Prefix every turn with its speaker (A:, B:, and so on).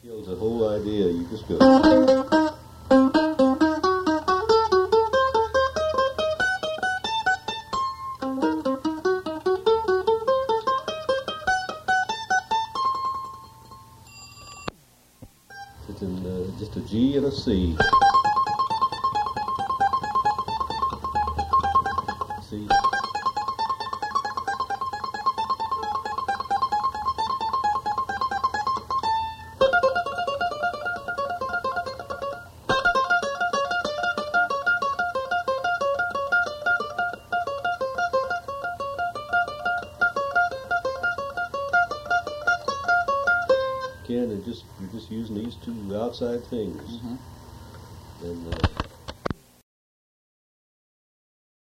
A: Kills the whole idea. You just go. It's in just a G and a C. C. Again, and you're just using these two outside things.
B: Mm-hmm.
A: And